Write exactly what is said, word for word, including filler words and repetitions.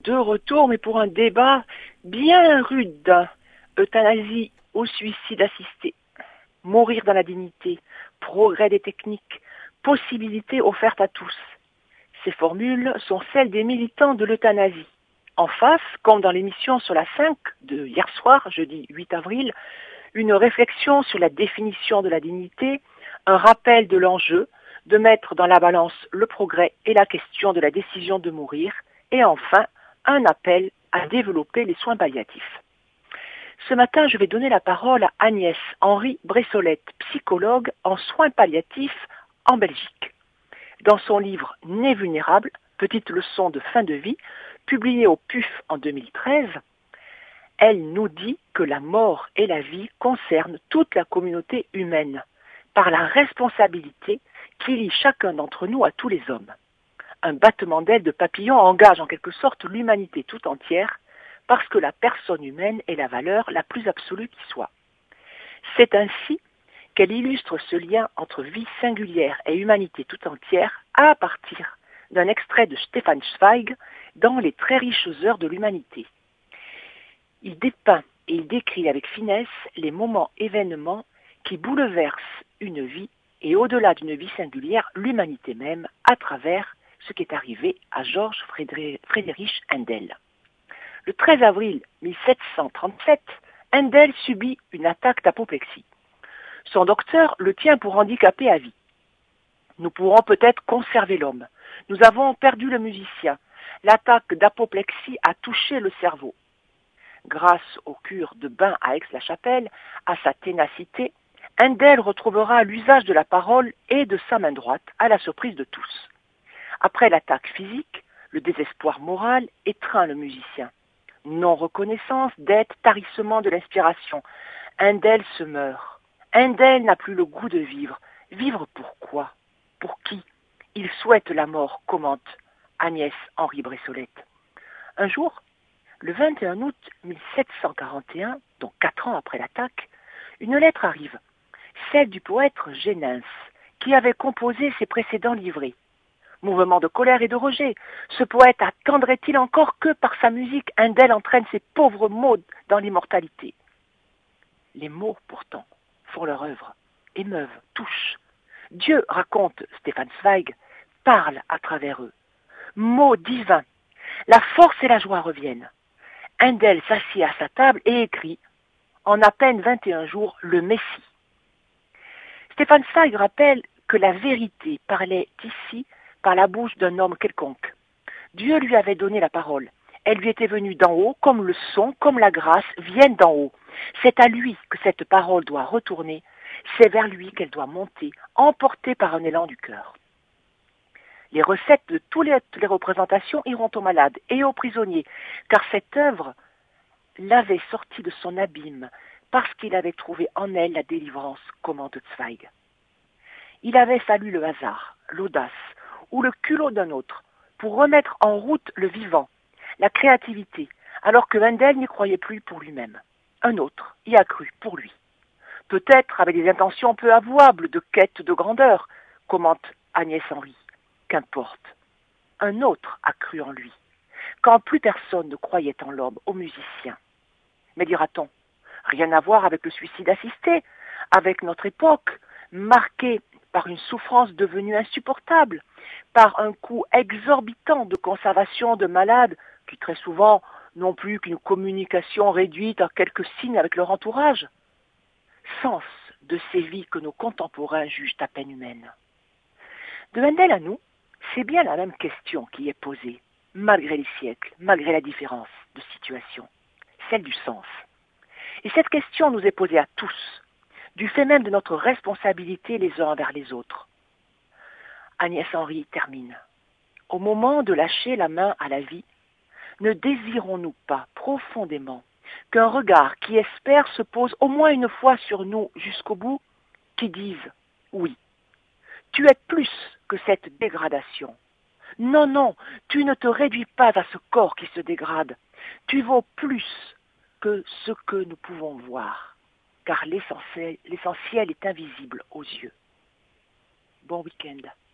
de retour, mais pour un débat bien rude. Euthanasie ou suicide assisté, mourir dans la dignité, progrès des techniques, possibilités offertes à tous. Ces formules sont celles des militants de l'euthanasie. En face, comme dans l'émission sur la cinq de hier soir, jeudi huit avril, une réflexion sur la définition de la dignité, un rappel de l'enjeu, de mettre dans la balance le progrès et la question de la décision de mourir, et enfin, un appel à développer les soins palliatifs. Ce matin, je vais donner la parole à Agnès Henry Bressolette, psychologue en soins palliatifs en Belgique. Dans son livre « Né vulnérable, petite leçon de fin de vie », publié au P U F en deux mille treize, elle nous dit que la mort et la vie concernent toute la communauté humaine, par la responsabilité qui lie chacun d'entre nous à tous les hommes. Un battement d'ailes de papillon engage en quelque sorte l'humanité tout entière, parce que la personne humaine est la valeur la plus absolue qui soit. C'est ainsi qu'elle illustre ce lien entre vie singulière et humanité tout entière à partir d'un extrait de Stefan Zweig dans Les très riches heures de l'humanité. Il dépeint et il décrit avec finesse les moments événements qui bouleversent une vie et au-delà d'une vie singulière, l'humanité même, à travers ce qui est arrivé à Georges Friedrich Händel. Le treize avril mille sept cent trente-sept, Händel subit une attaque d'apoplexie. Son docteur le tient pour handicapé à vie. Nous pourrons peut-être conserver l'homme. Nous avons perdu le musicien. L'attaque d'apoplexie a touché le cerveau. Grâce aux cures de bain à Aix-la-Chapelle, à sa ténacité, Händel retrouvera l'usage de la parole et de sa main droite, à la surprise de tous. Après l'attaque physique, le désespoir moral étreint le musicien. Non-reconnaissance, dette, tarissement de l'inspiration. Händel se meurt. Händel n'a plus le goût de vivre. Vivre pourquoi? Pour qui? Il souhaite la mort, commente Agnès Henry Bressolette. Un jour, le vingt et un août mille sept cent quarante et un, donc quatre ans après l'attaque, une lettre arrive, celle du poète Génens, qui avait composé ses précédents livrets. Mouvement de colère et de rejet. Ce poète attendrait-il encore que, par sa musique, Händel entraîne ses pauvres mots dans l'immortalité? Les mots, pourtant, font leur œuvre, émeuvent, touchent. Dieu, raconte Stefan Zweig, parle à travers eux. Mots divins. La force et la joie reviennent. Händel s'assied à sa table et écrit, en à peine vingt et un jours, le Messie. Stefan Zweig rappelle que la vérité parlait ici par la bouche d'un homme quelconque. Dieu lui avait donné la parole. Elle lui était venue d'en haut, comme le son, comme la grâce viennent d'en haut. C'est à lui que cette parole doit retourner, c'est vers lui qu'elle doit monter, emportée par un élan du cœur. Les recettes de toutes les, toutes les représentations iront aux malades et aux prisonniers, car cette œuvre l'avait sortie de son abîme, parce qu'il avait trouvé en elle la délivrance, commente Zweig. Il avait fallu le hasard, l'audace, ou le culot d'un autre, pour remettre en route le vivant, la créativité, alors que Händel n'y croyait plus pour lui-même. Un autre y a cru pour lui. Peut-être avec des intentions peu avouables de quête de grandeur, commente Agnès Henry. Qu'importe. Un autre a cru en lui, quand plus personne ne croyait en l'homme, au musicien. Mais dira-t-on, rien à voir avec le suicide assisté, avec notre époque, marquée par une souffrance devenue insupportable, par un coût exorbitant de conservation de malades qui très souvent n'ont plus qu'une communication réduite à quelques signes avec leur entourage. Sens de ces vies que nos contemporains jugent à peine humaines. De Händel à nous, c'est bien la même question qui est posée, malgré les siècles, malgré la différence de situation, celle du sens. Et cette question nous est posée à tous, du fait même de notre responsabilité les uns envers les autres. Agnès Henry termine. Au moment de lâcher la main à la vie, ne désirons-nous pas profondément qu'un regard qui espère se pose au moins une fois sur nous jusqu'au bout, qui dise « Oui, tu es plus que cette dégradation. Non, non, tu ne te réduis pas à ce corps qui se dégrade. Tu vaux plus que ce que nous pouvons voir, car l'essentiel, l'essentiel est invisible aux yeux. » Bon week-end.